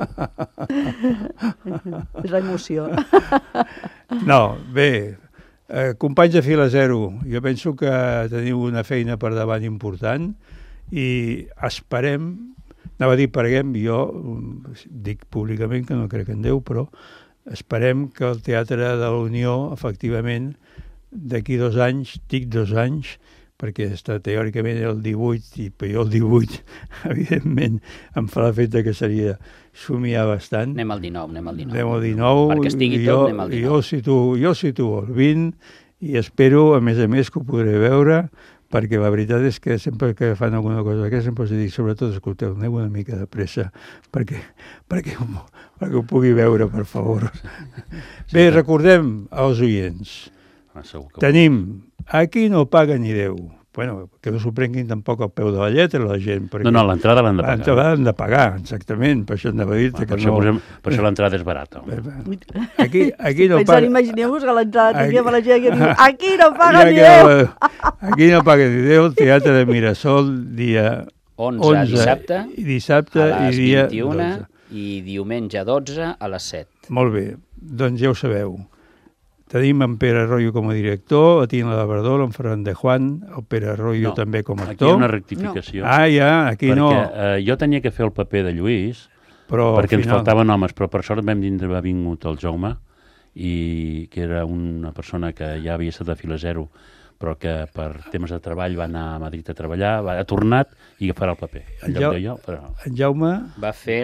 És l'emoció.
No, bé, companys de Fila Zero, jo penso que teniu una feina per davant important i esperem, anava a dir preguem, jo dic públicament que no crec en Déu, però esperem que el Teatre de la Unió, efectivament, d'aquí 2 anys, dic 2 anys, perquè està teòricament el 18, i jo el 18, evidentment, em fa l'efecte que seria somiar bastant.
Anem al 19.
Anem al 19.
Perquè estigui tot, anem al 19.
Jo situo el 20 i espero, a més, que ho podré veure, perquè la veritat és que sempre que fan alguna cosa d'aquesta sempre els dic, sobretot, escolteu, aneu una mica de pressa perquè ho pugui veure, per favor. Bé, recordem als oients. Tenim Aquí no paga ni Déu. Bueno, que no s'ho prenguin tampoc al peu de la lletra la gent.
No, l'entrada l'han de pagar.
L'entrada l'han de pagar, exactament. Per això anava a dir-te que no...
Per això l'entrada és barata.
Aquí no paga...
Imagineu-vos que l'entrada tinguem a la gent que diu aquí no paga ni Déu.
Aquí no paga ni Déu, Teatre de Mirasol, dia
11
dissabte
a les
i dia
21
12.
I diumenge 12 a les 7.
Molt bé, doncs ja ho sabeu. Tenim en Pere Arroyo com a director, a Tina de Verdol, en Ferran de Juan, el Pere Arroyo també com a actor.
Aquí hi ha una rectificació.
Aquí no.
Perquè jo tenia que fer el paper de Lluís, perquè ens faltaven homes, però per sort vam haver vingut el Jaume, que era una persona que ja havia estat a Fila Zero, però que per temes de treball va anar a Madrid a treballar, ha tornat i farà el paper.
En Jaume...
Va fer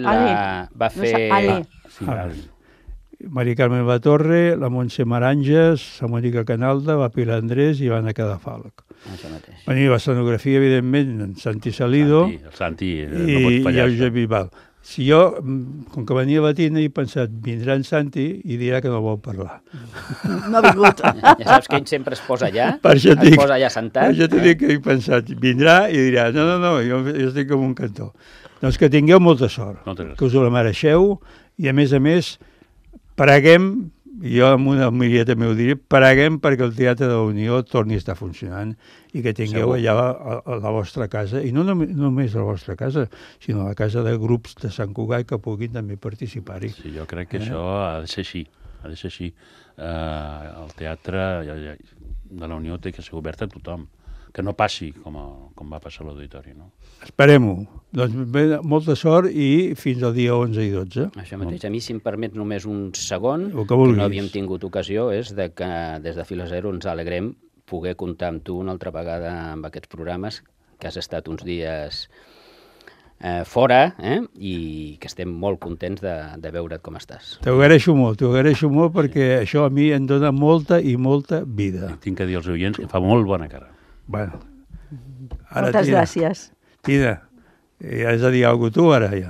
Ale. Mari Carmen Batorre, la Montse Maranges, la Mònica Canalda, va Pilar Andrés i va anar a Cadafalc.
Això mateix.
La escenografia, evidentment, en Santi Salido
el Santi no pot fallar.
I el Josep Bisbal. Si jo, com que venia la Tina, he pensat, vindrà en Santi i dirà que no vol parlar.
No ha vingut.
Ja saps que ell sempre es posa allà, posa allà sentat.
Per això t'he dit que he pensat, vindrà i dirà, no, jo estic com un cantó. Doncs que tingueu molta sort, que us ho la mereixeu i, a més, preguem, jo amb una homilia també ho diré, preguem perquè el Teatre de la Unió torni a estar funcionant i que tingueu allà a la vostra casa, i no només a la vostra casa, sinó a la casa de grups de Sant Cugat que puguin també participar-hi.
Sí, jo crec que això ha de ser així. El Teatre de la Unió té que ser obert a tothom, que no passi com va passar a l'auditori, no?
Esperem-ho. Doncs bé, molta sort i fins al dia 11 i 12.
Això mateix. A mi, si em permet només un segon,
que
no havíem tingut ocasió, és de que des de Fila Zero ens alegrem poder comptar amb tu una altra vegada amb aquests programes, que has estat uns dies fora, i que estem molt contents de veure't com estàs.
T'ho agraeixo molt perquè això a mi em dona molta i molta vida.
Tinc que dir als oients que fa molt bona cara.
Bueno.
Moltes gràcies.
Tina, has de dir alguna cosa tu ara, ja.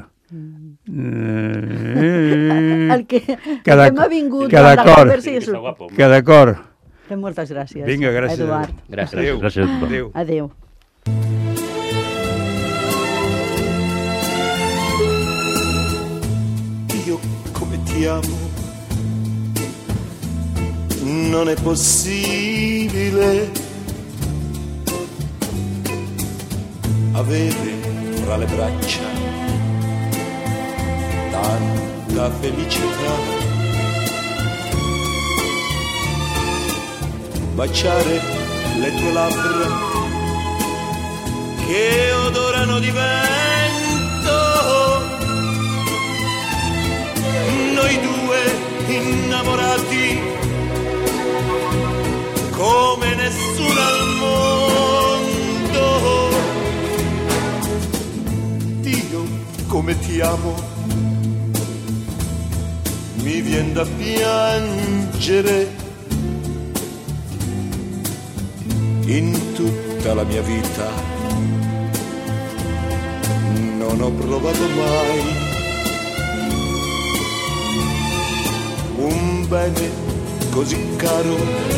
El que m'ha vingut...
Que d'acord.
Moltes gràcies.
Vinga, gràcies.
Eduard.
Gràcies.
Adéu.
Io come ti amo, non è possibile avere fra le braccia tanta felicità, baciare le tue labbra che odorano di vento noi due innamorati come nessuno al mondo. Dio, come ti amo, mi vien da piangere. In tutta la mia vita non ho provato mai un bene così caro,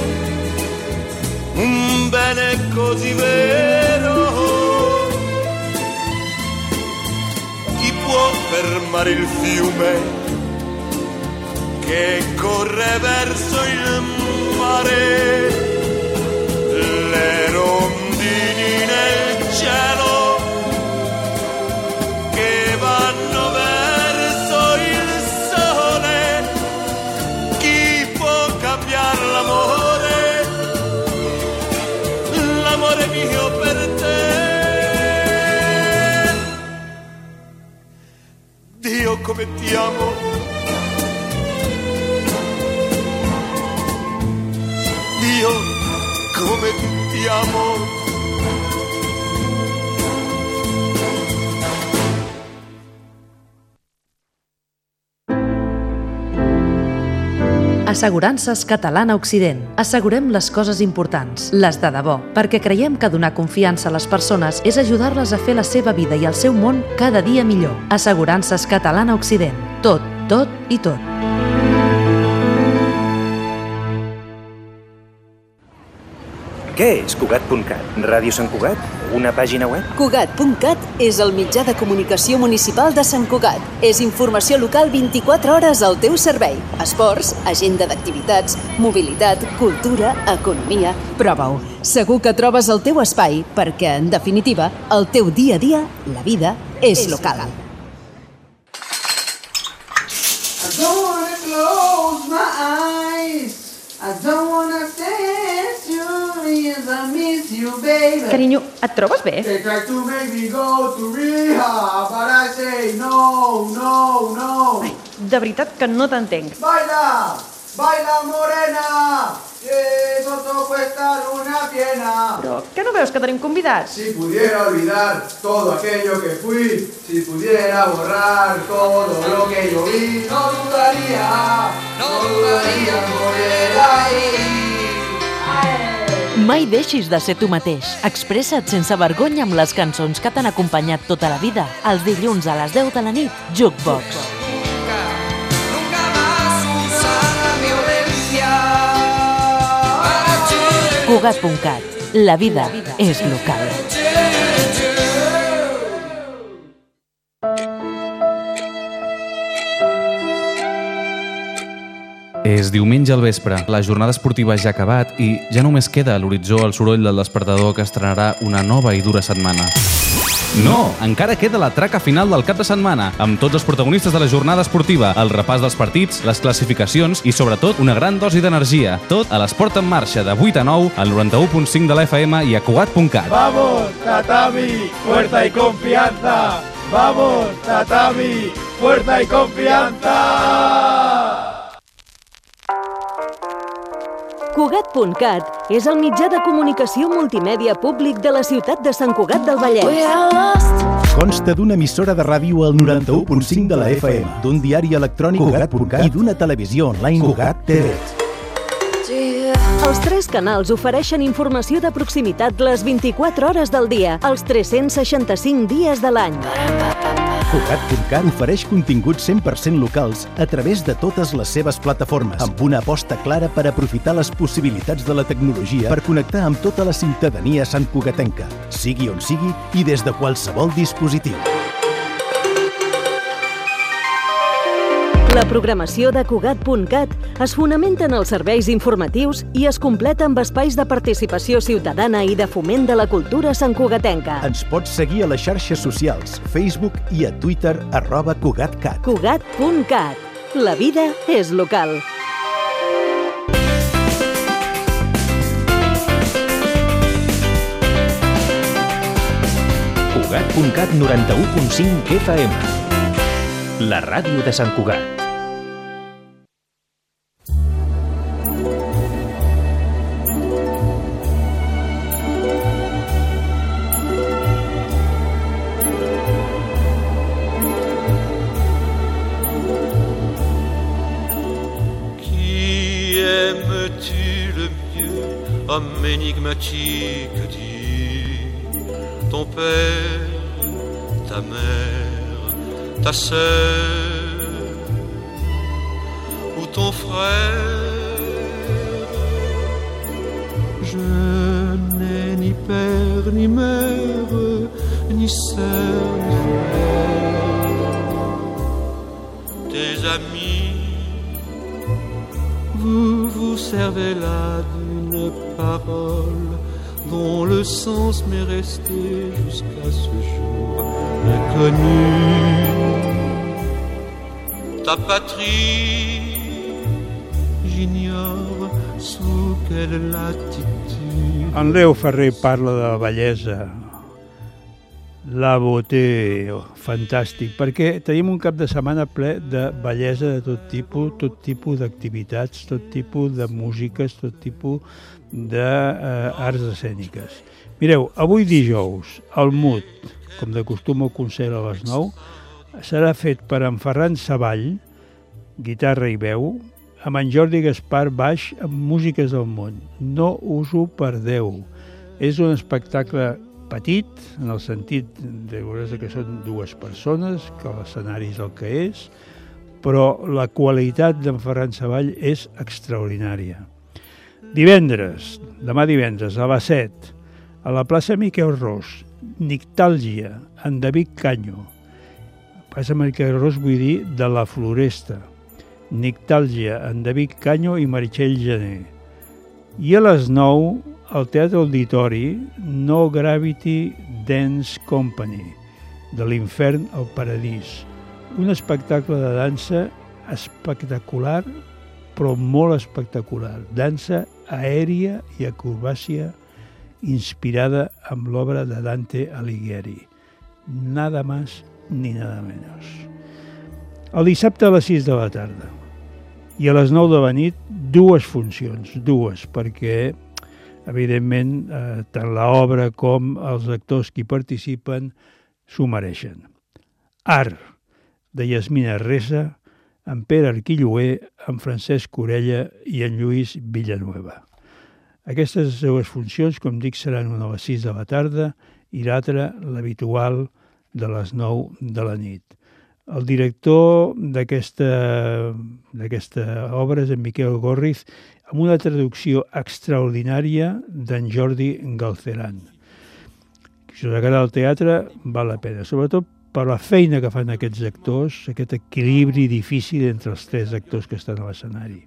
un bene così vero. Chi può fermare il fiume che corre verso il mare? Le rondini nel cielo che vanno verso il sole. Chi può cambiare l'amore, l'amore mio per te? Dio, come ti amo, Dio, come ti amo.
Assegurances Catalana Occident. Assegurem les coses importants, les de debò, perquè creiem que donar confiança a les persones és ajudar-les a fer la seva vida i el seu món cada dia millor. Assegurances Catalana Occident. Tot, tot i tot.
Què és Cugat.cat? Ràdio Sant Cugat? Una pàgina web?
Cugat.cat és el mitjà de comunicació municipal de Sant Cugat. És informació local 24 hores al teu servei. Esports, agenda d'activitats, mobilitat, cultura, economia... Prova-ho. Segur que trobes el teu espai perquè, en definitiva, el teu dia a dia, la vida, és local.
I don't wanna close my eyes. I don't wanna stand serious. I miss you, baby.
Carinyo, et trobes bé?
They try to make me go to rehab, but I say no, no, no.
Ai, de veritat que no t'entenc.
Baila, baila morena, que sotto questa luna piena.
Però que no veus que tenim convidats?
Si pudiera olvidar todo aquello que fui, si pudiera borrar todo lo que yo vi, no dudaría en volver ahí.
Mai deixis de ser tu mateix. Expressa't sense vergonya amb les cançons que t'han acompanyat tota la vida. Els dilluns a les 10 de la nit, Jukebox. Cugat.cat. La vida és local.
És diumenge al vespre, la jornada esportiva ja ha acabat i ja només queda a l'horitzó el soroll del despertador que estrenarà una nova i dura setmana. No! Encara queda la traca final del cap de setmana, amb tots els protagonistes de la jornada esportiva, el repàs dels partits, les classificacions i, sobretot, una gran dosi d'energia. Tot a l'Esport en Marxa, de 8 a 9, al 91.5 de la FM i a Cugat.cat.
Vamos, Tatami, fuerza y confianza. Vamos, Tatami, fuerza y confianza.
Cugat.cat és el mitjà de comunicació multimèdia públic de la ciutat de Sant Cugat del Vallès.
Consta d'una emissora de ràdio al 91.5 de la FM, d'un diari electrònic Cugat.cat i d'una televisió online Cugat TV.
Els 3 canals ofereixen informació de proximitat les 24 hores del dia, els 365 dies de l'any.
Cugat.cat ofereix continguts 100% locals a través de totes les seves plataformes, amb una aposta clara per aprofitar les possibilitats de la tecnologia per connectar amb tota la ciutadania santcugatenca, sigui on sigui i des de qualsevol dispositiu.
La programació de Cugat.cat es fonamenta en els serveis informatius i es completa amb espais de participació ciutadana i de foment de la cultura santcugatenca.
Ens pots seguir a les xarxes socials, Facebook i a Twitter @CugatCat.
Cugat.cat. La vida és local.
Cugat.cat 91.5 FM. La ràdio de Sant Cugat.
devines-tu le mieux, homme énigmatique, dis ton père, ta mère, ta sœur ou ton frère. Je n'ai ni père, ni mère, ni sœur, ni frère. Tes amis, vous vous servez là d'une parole dont le sens m'est resté jusqu'à ce jour inconnu. Ta patrie, j'ignore sous quelle latitude.
En Leo Ferrer parla de la bellesa, la beauté, fantàstic, perquè tenim un cap de setmana ple de bellesa de tot tipus d'activitats, tot tipus de músiques, tot tipus d'arts escèniques. Mireu, avui dijous, el MUT, com de costum el concert a les 9, serà fet per en Ferran Savall, guitarra i veu, amb en Jordi Gaspar baix amb músiques del món. No us ho perdeu. És un espectacle petit, en el sentit de veure que són dues persones, que l'escenari és el que és, però la qualitat d'en Ferran Savall és extraordinària. Divendres, demà divendres, a les 7, a la plaça Miquel Ros, Nictàlgia, en David Canyo. Plaça Miquel Ros vull dir de la Floresta. Nictàlgia, en David Canyo i Meritxell Gené. I a les 9, al Teatre Auditori, No Gravity Dance Company, de l'infern al paradís. Un espectacle de dansa espectacular, però molt espectacular. Dansa aèria i acrobàcia inspirada amb l'obra de Dante Alighieri. Nada más ni nada menos. El dissabte a les 6 de la tarda i a les 9 de la nit dues funcions, perquè evidentment tant l'obra com els actors que hi participen s'ho mereixen. Art, de Yasmina Ressa, en Pere Arquilloé, en Francesc Orella i en Lluís Villanueva. Aquestes dues funcions, com dic, seran una a les 6 de la tarda i l'altra, l'habitual, de les 9 de la nit. El director d'aquesta obra és en Miquel Gorriz, amb una traducció extraordinària d'en Jordi Galceran. Si us agrada el teatre, val la pena, sobretot per la feina que fan aquests actors, aquest equilibri difícil entre els tres actors que estan a l'escenari.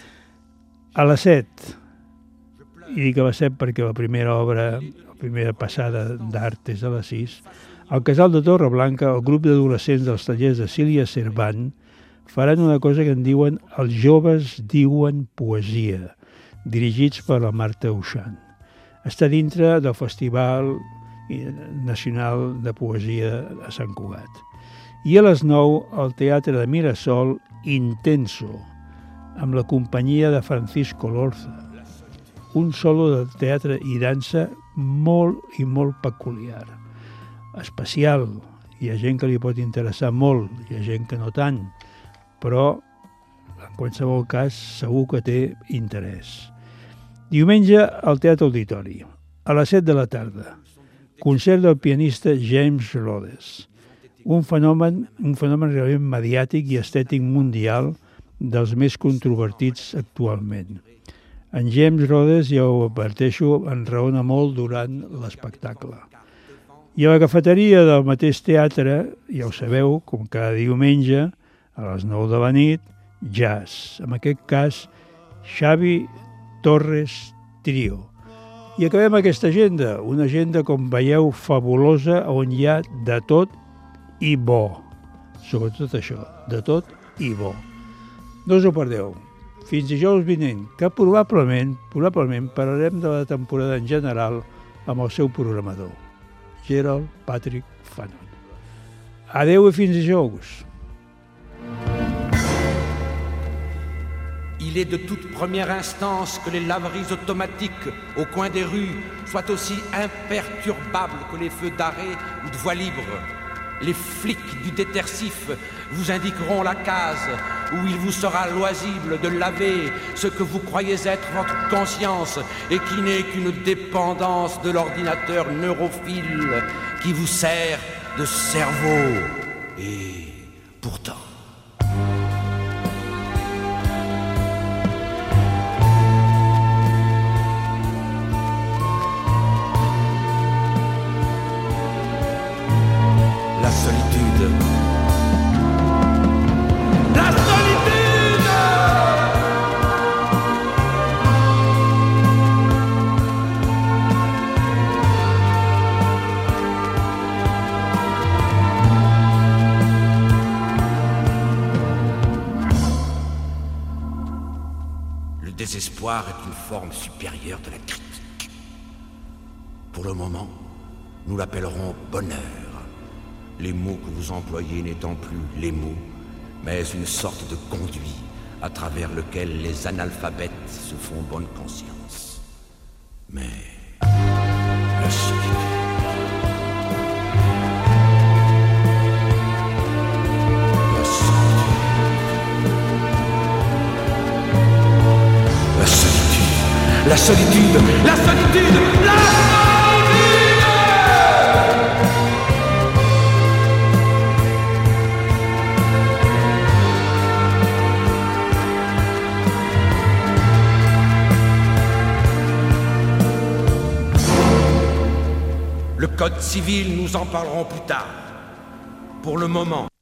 A les 7, i dic a les 7 perquè la primera passada d'art és a les 6, al Casal de Torreblanca, el grup d'adolescents dels tallers de Sília Cervant faran una cosa que en diuen Els joves diuen poesia, dirigits per la Marta Uixant. Està dintre del Festival Nacional de Poesia a Sant Cugat. I a les 9, al Teatre de Mirasol, Intenso, amb la companyia de Francisco Lorza. Un solo de teatre i dansa molt i molt peculiar. Especial, hi ha gent que li pot interessar molt, hi ha gent que no tant, però en qualsevol cas segur que té interès. Diumenge al Teatre Auditori, a les 7 de la tarda, concert del pianista James Rhodes, un fenomen realment mediàtic i estètic mundial dels més controvertits actualment. En James Rhodes, ja ho adverteixo, enraona molt durant l'espectacle. I a la cafeteria del mateix teatre, ja ho sabeu, com cada diumenge, a les 9 de la nit, jazz. En aquest cas, Xavi Torres Trio. I acabem aquesta agenda, una agenda, com veieu, fabulosa, on hi ha de tot i bo. Sobretot això, de tot i bo. No us ho perdeu. Fins dijous vinent, que probablement parlarem de la temporada en general amb el seu programador, Gerald Patrick Fanon. Adeu i fins dijous.
Il est de toute première instance que les laveries automatiques au coin des rues soient aussi imperturbables que les feux d'arrêt ou de voie libre. Les flics du détersif vous indiqueront la case où il vous sera loisible de laver ce que vous croyez être votre conscience et qui n'est qu'une dépendance de l'ordinateur neurophile qui vous sert de cerveau. Et pourtant... La solitude. La solitude! Le désespoir est une forme supérieure de la critique. Pour le moment, nous l'appellerons bonheur. Les mots que vous employez n'étant plus les mots, mais une sorte de conduit à travers lequel les analphabètes se font bonne conscience. Mais la solitude. La solitude. La solitude. La solitude. La solitude. Le code civil, nous en parlerons plus tard. Pour le moment...